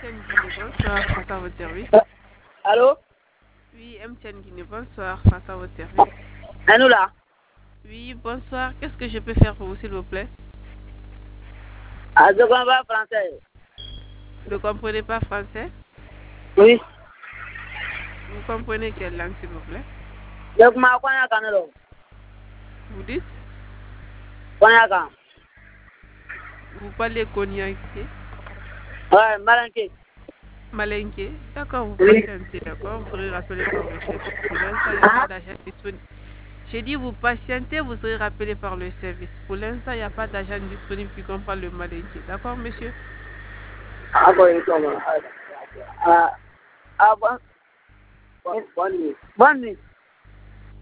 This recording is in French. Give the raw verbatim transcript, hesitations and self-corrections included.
Tienne Guinée, bonsoir, face à votre service. Allô? Oui, M. Tienne Guinée, bonsoir, face à votre service. À nous là? Oui, bonsoir, qu'est-ce que je peux faire pour vous, s'il vous plaît? Ah, je comprends pas français. Vous ne comprenez pas français? Oui. Vous comprenez quelle langue, s'il vous plaît? Donc, ma konya kanelo. Vous dites? Konya kan. Vous parlez cognac. Ouais, malanké. Malinké. D'accord, vous Oui. patientez, d'accord? Vous serez rappelé par le service. Pour l'instant, il n'y a Ah? pas d'agent disponible. J'ai dit, vous patientez, vous serez rappelé par le service. Pour l'instant, il n'y a pas d'agent disponible qui comprend le malinké. D'accord, monsieur? Ah, bon, comment? Ah, ah, bon. Bonne nuit. Bonne nuit.